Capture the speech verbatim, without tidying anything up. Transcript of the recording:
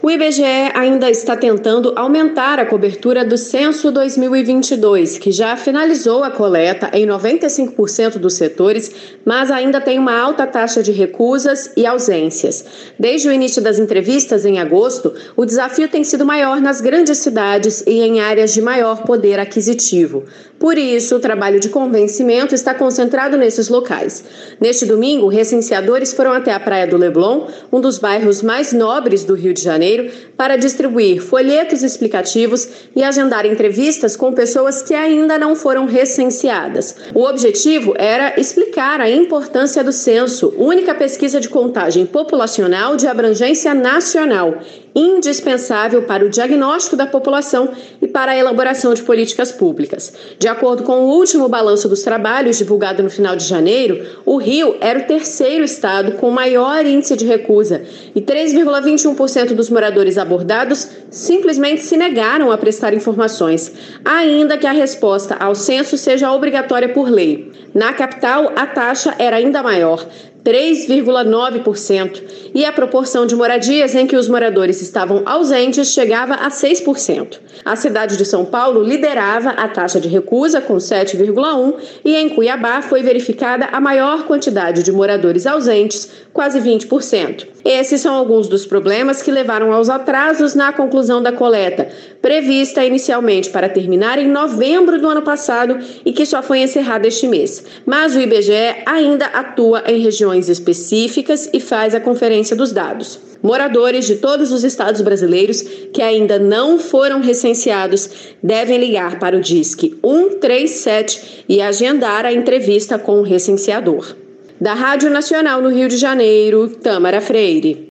O I B G E ainda está tentando aumentar a cobertura do Censo dois mil e vinte e dois, que já finalizou a coleta em noventa e cinco por cento dos setores, mas ainda tem uma alta taxa de recusas e ausências. Desde o início das entrevistas, em agosto, o desafio tem sido maior nas grandes cidades e em áreas de maior poder aquisitivo. Por isso, o trabalho de convencimento está concentrado nesses locais. Neste domingo, recenseadores foram até a Praia do Leblon, um dos bairros mais nobres do Rio de Janeiro, para distribuir folhetos explicativos e agendar entrevistas com pessoas que ainda não foram recenseadas. O objetivo era explicar a importância do censo, única pesquisa de contagem populacional de abrangência nacional, indispensável para o diagnóstico da população e para a elaboração de políticas públicas. De acordo com o último balanço dos trabalhos, divulgado no final de janeiro, o Rio era o terceiro estado com maior índice de recusa e três vírgula vinte e um por cento dos moradores abordados simplesmente se negaram a prestar informações, ainda que a resposta ao censo seja obrigatória por lei. Na capital, a taxa era ainda maior, três vírgula nove por cento, e a proporção de moradias em que os moradores estavam ausentes chegava a seis por cento. A cidade de São Paulo liderava a taxa de recusa com sete vírgula um por cento e em Cuiabá foi verificada a maior quantidade de moradores ausentes, quase vinte por cento. Esses são alguns dos problemas que levaram aos atrasos na conclusão da coleta, prevista inicialmente para terminar em novembro do ano passado e que só foi encerrada este mês. Mas o I B G E ainda atua em regiões específicas e faz a conferência dos dados. Moradores de todos os estados brasileiros que ainda não foram recenseados devem ligar para o Disque um três sete e agendar a entrevista com o recenseador. Da Rádio Nacional no Rio de Janeiro, Tâmara Freire.